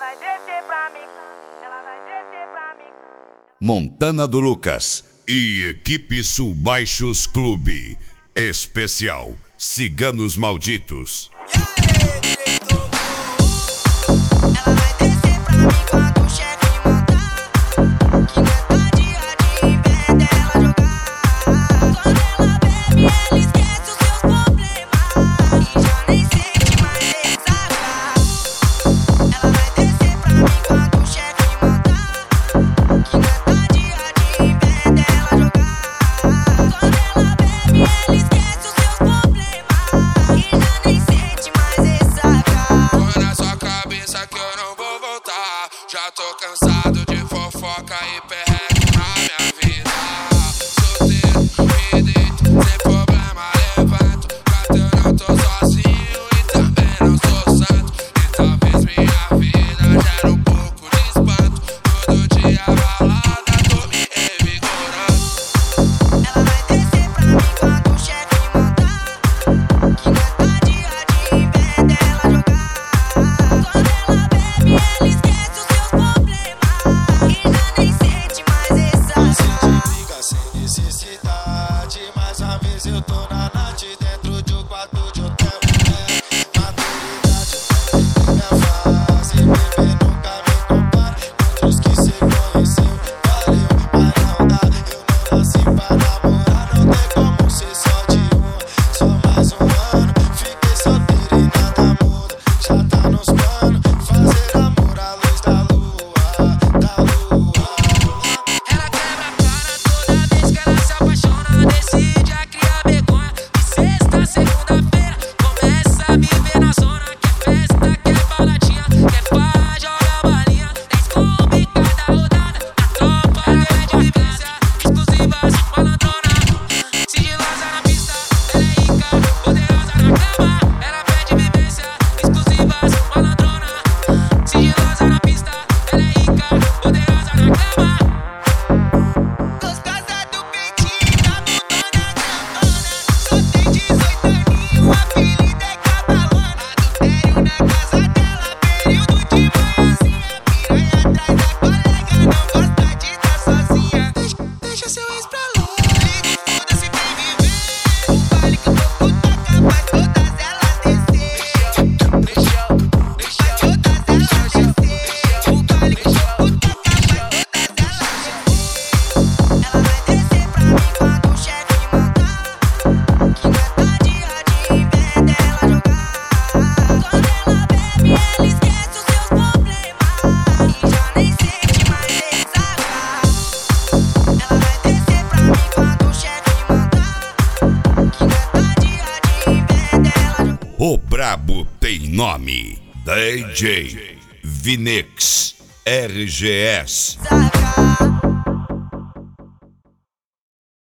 vai descer pra mim, ela vai descer pra mim. Montana do Lucas e Equipe Sul-Baixos Clube. Especial Ciganos Malditos. Ela vai descer pra mim quando o chefe mandar. Que nessa dia de pé dela jogar. Quando ela bebe, ela esquece os seus problemas e já nem sente mais ressaca. Ela vai descer pra mim quando o chefe mandar. Que nessa dia de pé dela jogar. Quando ela bebe, ela esquece os seus problemas e já nem sente mais ressaca. Põe na sua cabeça que eu não vou voltar. Já tô cansado de fofoca e perreco na minha vida. Solteiro, me deito, sem problema levanto. Gato, eu não tô sozinho e também não sou santo. E talvez minha vida gere um pouco de espanto. Todo dia balada, tô me revigorando. Ela vai descer pra mim quando o chefe mandar. Que nessa dia de pé dela jogar. Quando ela bebe, ela esquece os seus problemas e já nem sente mais ressaca. Fica sem necessidade. Mais uma vez eu tô na night dentro de um quarto de hotel. Maturidade, minha fase. Bebê nunca me compara com outros que cê conheceu. Valeu, mas não dá. Eu não nasci pra namorar. Não tem como ser só de uma. Só mais um ano. Fiquei solteiro e nada muda. Já tá nos planos. Fazer amor à luz da lua. Da lua. Ela quebra a cara toda vez que ela se apaixona. Decide a criar vergonha. De sexta a segunda-feira começa a viver na zona. Quer festa, quer baladinha, quer farra, joga balinha. 10 clube cada rodada. A tropa pede vivência. Exclusivas, malandrona, sigilosa na pista. Ela é rica, poderosa na cama. Ela pede vivência. Exclusivas, malandrona, sigilosa na pista. Ela é rica, poderosa na cama. Gostosa do peitinho, da bundona grandona. Só tem 18 aninhos, o apelido é Cabalona. Adultério na casa dela, período de manhãzinha. Piranha atrás da colega, não gosta de estar sozinha. Deixa seu ex pra lá. Liga e foda-se, vem viver. O baile que o povo toca faz todas elas descer. Faz todas elas descer. O baile que o povo toca faz todas elas descer. Ela vai descer pra mim quando o chefe mandar. Que nessa dia de pé dela jogar. Quando ela bebe, ela esquece os seus problemas e já nem sente mais ressaca. Ela vai descer pra mim quando o chefe mandar. Que nessa dia de pé dela jogar. O brabo tem nome. DJ Vinex RGS.